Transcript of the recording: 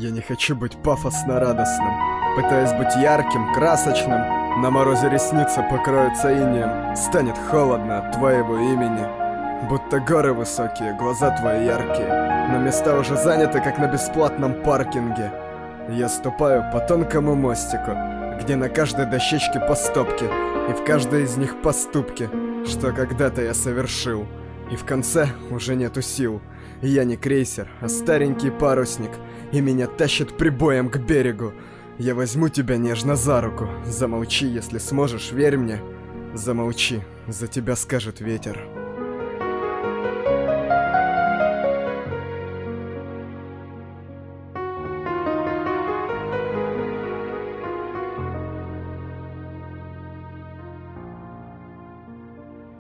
Я не хочу быть пафосно-радостным. Пытаюсь быть ярким, красочным. На морозе ресницы покроются инеем. Станет холодно от твоего имени. Будто горы высокие, глаза твои яркие, но места уже заняты, как на бесплатном паркинге. Я ступаю по тонкому мостику, где на каждой дощечке по стопке, и в каждой из них поступки, что когда-то я совершил. И в конце уже нету сил. И я не крейсер, а старенький парусник, и меня тащит прибоем к берегу. Я возьму тебя нежно за руку. Замолчи, если сможешь, верь мне. Замолчи, за тебя скажет ветер.